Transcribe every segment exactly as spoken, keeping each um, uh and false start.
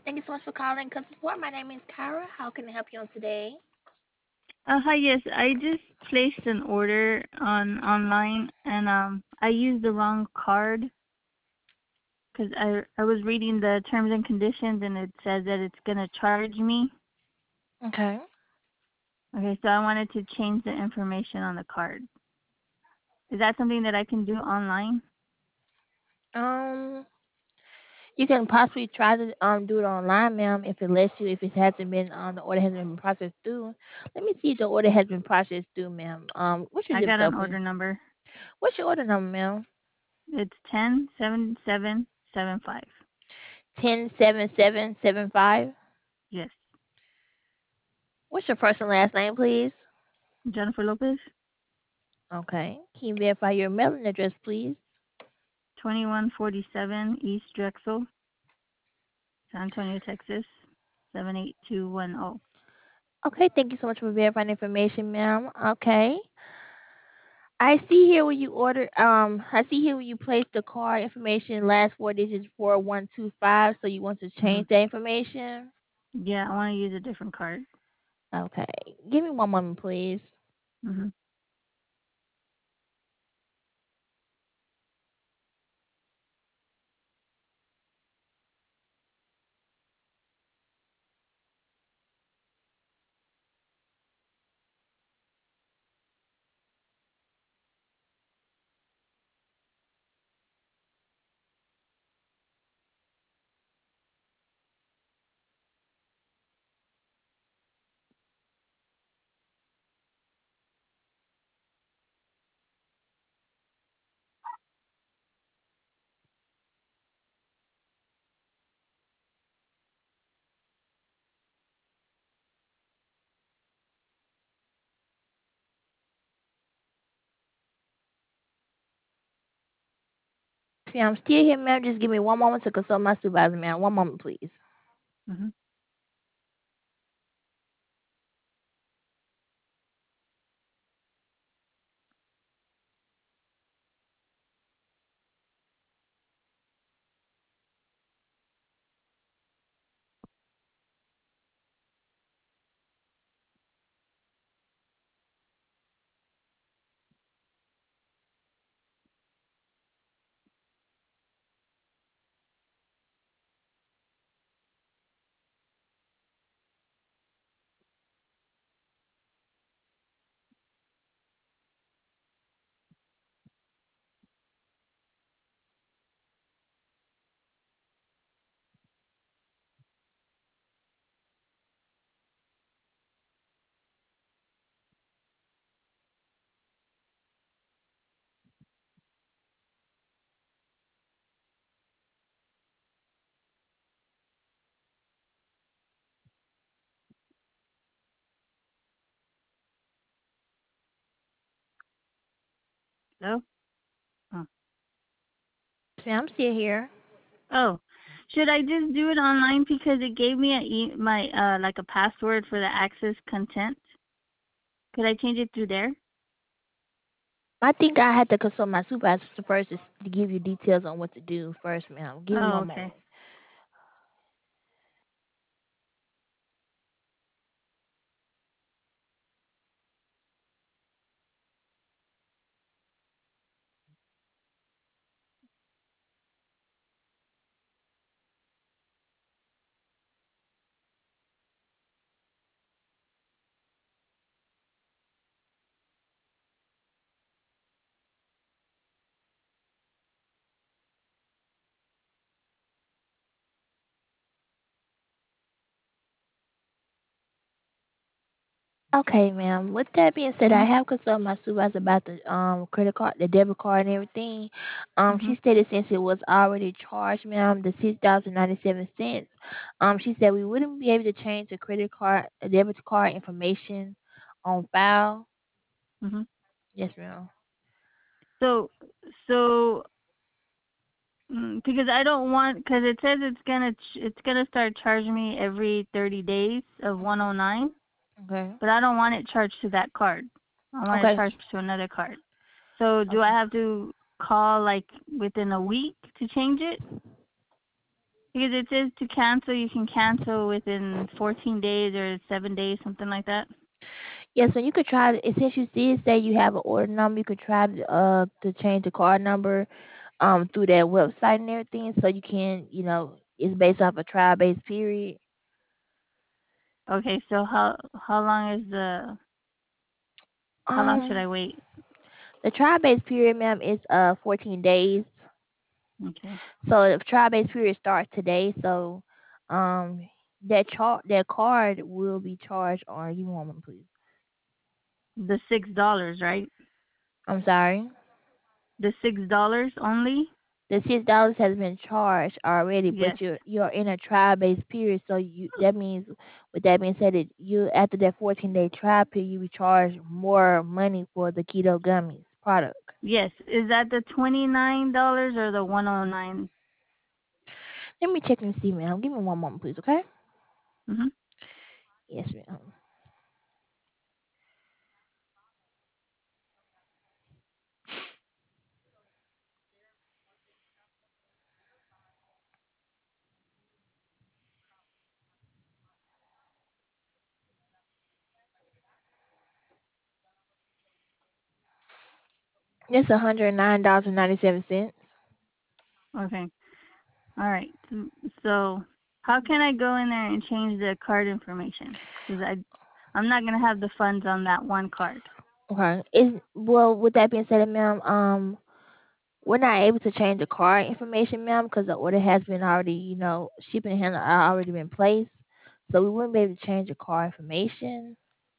Thank you so much for calling Customer Support. My name is Kyra. How can I help you on today? Uh, hi, yes, I just placed an order on online and um I used the wrong card because I I was reading the terms and conditions and it says that it's gonna charge me. Okay. Okay, so I wanted to change the information on the card. Is that something that I can do online? Um, you can possibly try to um do it online, ma'am, if it lets you. If it hasn't been um the order hasn't been processed through. Let me see if the order has been processed through, ma'am. Um, what's your I zip got an code, please? order number. What's your order number, ma'am? It's ten seven seven seven five. Ten seven seven seven five. Yes, What's your first and last name, please? Jennifer Lopez, Okay. Can you verify your mailing address, please? twenty one forty seven East Drexel, San Antonio, Texas, seven eight two one zero. Okay. Thank you so much for verifying information, ma'am. Okay. I see here where you ordered. Um, I see here where you placed the card information. Last four digits four one two five. So you want to Mhm. change that information? Yeah, I want to use a different card. Okay. Give me one moment, please. Mhm. Yeah, I'm still here, ma'am. Just give me one moment to consult my supervisor, ma'am. One moment, please. Mhm. Hello? Oh. Ma'am, I'm still here. Oh. Should I just do it online because it gave me a e- my uh like a password for the Access content? Could I change it through there? I think I had to consult my supervisor first to to give you details on what to do first, ma'am. Give me Oh, one okay. moment. Okay, ma'am. With that being said, I Mhm. have consulted my supervisor about the um credit card, the debit card, and everything. Um, she Mhm. stated since it was already charged, ma'am, the six thousand ninety seven cents. Um, she said we wouldn't be able to change the credit card, the debit card information on file. Mhm. Yes, ma'am. So so mm, because I don't want because it says it's gonna ch- it's gonna start charging me every thirty days of one oh nine, Okay. but I don't want it charged to that card. I want it Okay. charged to another card. So do I Okay. have to call like within a week to change it? Because it says to cancel, you can cancel within fourteen days or seven days, something like that. Yeah, so you could try to, since you did say you have an order number, you could try to uh to change the card number um through that website and everything, so you can, you know, it's based off a trial based period. Okay, so how how long is the how long should Um, I wait? the trial based period, ma'am, is uh fourteen days. Okay. So the trial based period starts today. So um that char- that card will be charged on. You want one, please? The six dollars, right? I'm sorry. The six dollars only? The six dollars has been charged already, Yes. but you're you're in a trial based period, so you that means with that being said, that you after that fourteen day trial period, you be charged more money for the keto gummies product. Yes. Is that the twenty nine dollars or the one oh nine? Let me check and see, ma'am. Give me one moment, please, okay? Mhm. Yes, ma'am. It's one hundred nine dollars and ninety seven cents. Okay. All right. Mm, So, how can I go in there and change the card information? Cuz I I'm not going to have the funds on that one card. Okay. Is well, with that being said, ma'am, um, we're not able to change the card information, ma'am, because the order has been already, you know, shipping and handling are already been placed. So we wouldn't be able to change the card information.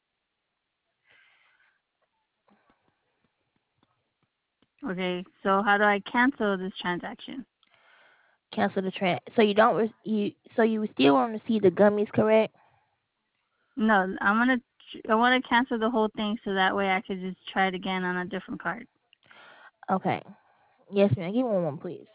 Okay. So, how do I cancel this transaction? Cancel the trans. So you don't re- you so you still want to see the gummies, correct? No, I'm going to I want to cancel the whole thing so that way I could just try it again on a different card. Okay. Yes, ma'am. Give me one moment, please.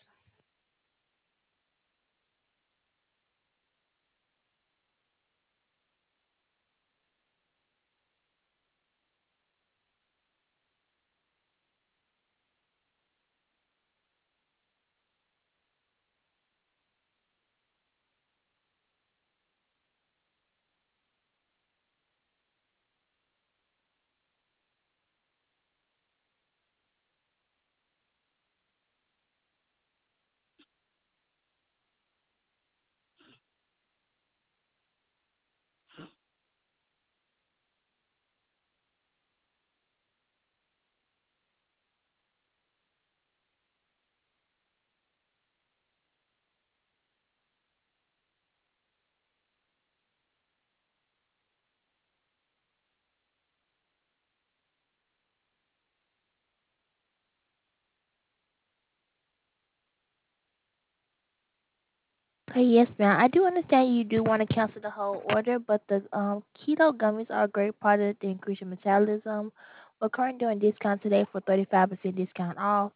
Okay, yes, ma'am. I do understand you do want to cancel the whole order, but the um, keto gummies are a great product to increase your metabolism. We're currently doing discount today for thirty-five percent discount off.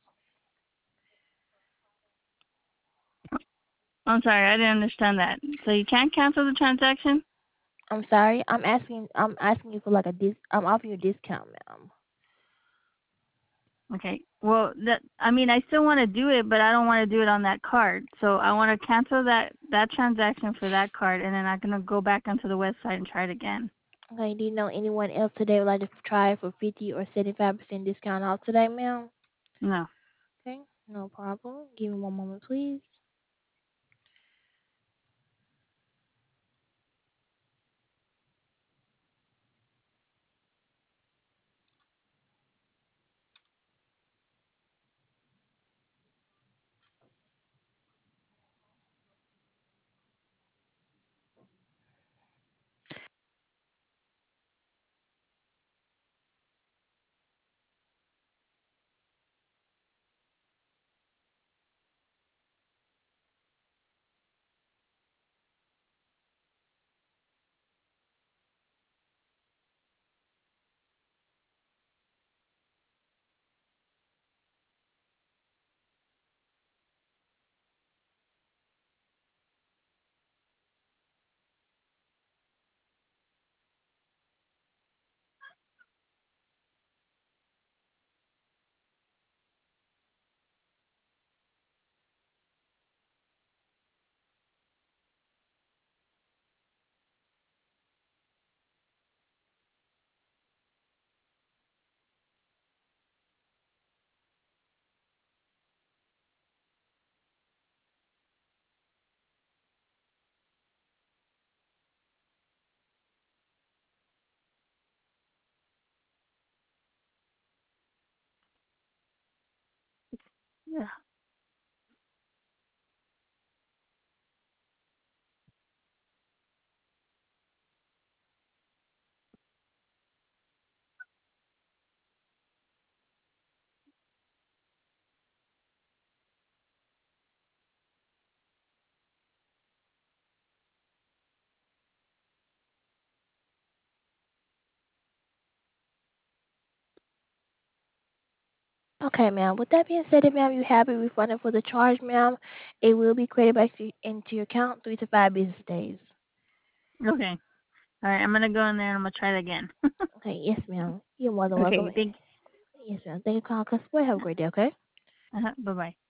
I'm sorry, I didn't understand that. So you can't cancel the transaction? I'm sorry. I'm asking. I'm asking you for like a dis. I'm offering you a discount, ma'am. Okay. Well, that I mean, I still want to do it, but I don't want to do it on that card. So I want to cancel that that transaction for that card, and then I'm gonna go back onto the website and try it again. Okay. Do you know anyone else today would like to try it for fifty or seventy-five percent discount off today, ma'am? No. Okay. No problem. Give me one moment, please. Yeah. Okay, ma'am. With that being said, if ma'am you have it refunded for the charge, ma'am, it will be credited back to, into your account three to five business days. Okay. All right. I'm gonna go in there and I'm gonna try it again. Okay, yes, ma'am. You're more than welcome. Okay. Thank. Yes, ma'am. Thank you for calling customer. Have a great day, okay? Uh-huh, bye bye.